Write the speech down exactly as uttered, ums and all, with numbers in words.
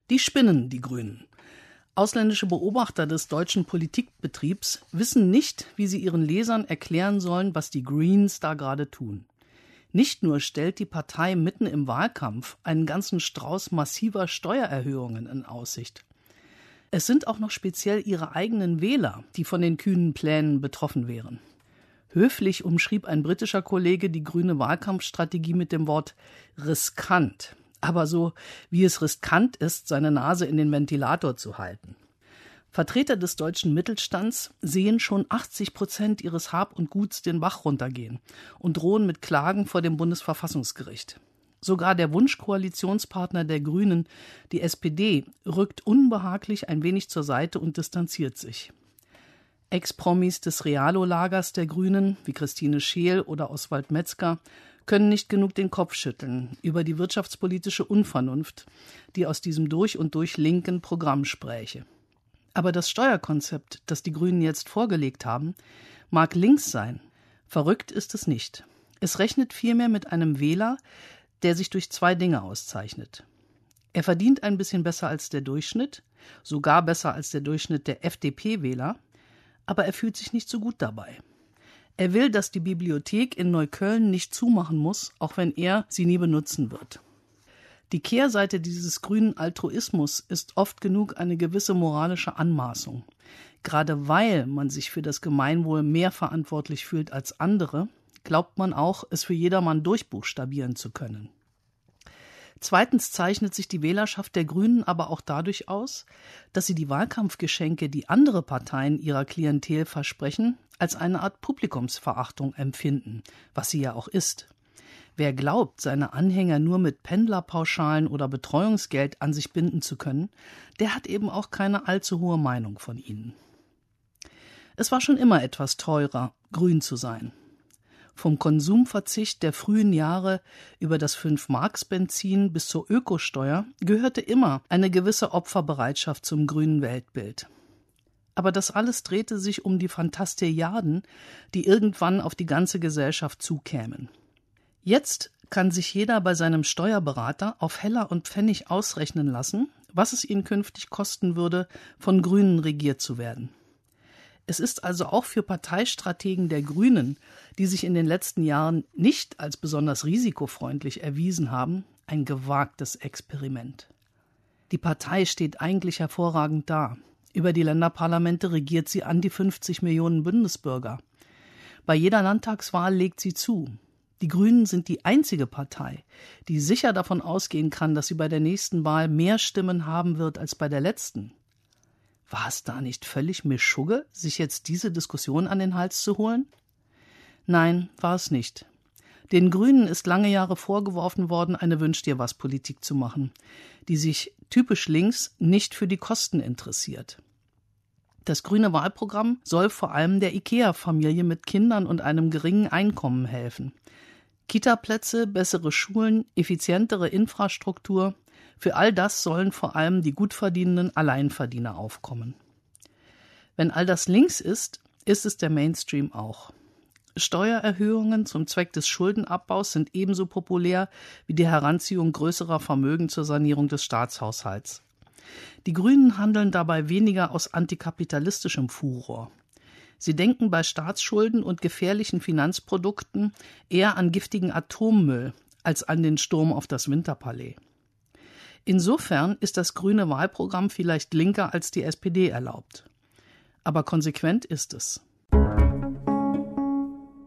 Die spinnen, die Grünen. Ausländische Beobachter des deutschen Politikbetriebs wissen nicht, wie sie ihren Lesern erklären sollen, was die Greens da gerade tun. Nicht nur stellt die Partei mitten im Wahlkampf einen ganzen Strauß massiver Steuererhöhungen in Aussicht. Es sind auch noch speziell ihre eigenen Wähler, die von den kühnen Plänen betroffen wären. Höflich umschrieb ein britischer Kollege die grüne Wahlkampfstrategie mit dem Wort riskant. Aber so, wie es riskant ist, seine Nase in den Ventilator zu halten. Vertreter des deutschen Mittelstands sehen schon achtzig Prozent ihres Hab und Guts den Bach runtergehen und drohen mit Klagen vor dem Bundesverfassungsgericht. Sogar der Wunschkoalitionspartner der Grünen, die S P D, rückt unbehaglich ein wenig zur Seite und distanziert sich. Ex-Promis des Realo-Lagers der Grünen, wie Christine Scheel oder Oswald Metzger, können nicht genug den Kopf schütteln über die wirtschaftspolitische Unvernunft, die aus diesem durch und durch linken Programm spräche. Aber das Steuerkonzept, das die Grünen jetzt vorgelegt haben, mag links sein. Verrückt ist es nicht. Es rechnet vielmehr mit einem Wähler, der sich durch zwei Dinge auszeichnet. Er verdient ein bisschen besser als der Durchschnitt, sogar besser als der Durchschnitt der F D P-Wähler, aber er fühlt sich nicht so gut dabei. Er will, dass die Bibliothek in Neukölln nicht zumachen muss, auch wenn er sie nie benutzen wird. Die Kehrseite dieses grünen Altruismus ist oft genug eine gewisse moralische Anmaßung. Gerade weil man sich für das Gemeinwohl mehr verantwortlich fühlt als andere, glaubt man auch, es für jedermann durchbuchstabieren zu können. Zweitens zeichnet sich die Wählerschaft der Grünen aber auch dadurch aus, dass sie die Wahlkampfgeschenke, die andere Parteien ihrer Klientel versprechen, als eine Art Publikumsverachtung empfinden, was sie ja auch ist. Wer glaubt, seine Anhänger nur mit Pendlerpauschalen oder Betreuungsgeld an sich binden zu können, der hat eben auch keine allzu hohe Meinung von ihnen. Es war schon immer etwas teurer, grün zu sein. Vom Konsumverzicht der frühen Jahre über das fünf-Marks-Benzin bis zur Ökosteuer gehörte immer eine gewisse Opferbereitschaft zum grünen Weltbild. Aber das alles drehte sich um die Fantastilliarden, die irgendwann auf die ganze Gesellschaft zukämen. Jetzt kann sich jeder bei seinem Steuerberater auf Heller und Pfennig ausrechnen lassen, was es ihn künftig kosten würde, von Grünen regiert zu werden. Es ist also auch für Parteistrategen der Grünen, die sich in den letzten Jahren nicht als besonders risikofreundlich erwiesen haben, ein gewagtes Experiment. Die Partei steht eigentlich hervorragend da. Über die Länderparlamente regiert sie an die fünfzig Millionen Bundesbürger. Bei jeder Landtagswahl legt sie zu. Die Grünen sind die einzige Partei, die sicher davon ausgehen kann, dass sie bei der nächsten Wahl mehr Stimmen haben wird als bei der letzten. War es da nicht völlig Mischugge, sich jetzt diese Diskussion an den Hals zu holen? Nein, war es nicht. Den Grünen ist lange Jahre vorgeworfen worden, eine Wünsch-dir-was-Politik zu machen, die sich typisch links nicht für die Kosten interessiert. Das grüne Wahlprogramm soll vor allem der IKEA-Familie mit Kindern und einem geringen Einkommen helfen. Kita-Plätze, bessere Schulen, effizientere Infrastruktur, für all das sollen vor allem die gut verdienenden Alleinverdiener aufkommen. Wenn all das links ist, ist es der Mainstream auch. Steuererhöhungen zum Zweck des Schuldenabbaus sind ebenso populär wie die Heranziehung größerer Vermögen zur Sanierung des Staatshaushalts. Die Grünen handeln dabei weniger aus antikapitalistischem Furor. Sie denken bei Staatsschulden und gefährlichen Finanzprodukten eher an giftigen Atommüll als an den Sturm auf das Winterpalais. Insofern ist das grüne Wahlprogramm vielleicht linker als die S P D erlaubt. Aber konsequent ist es.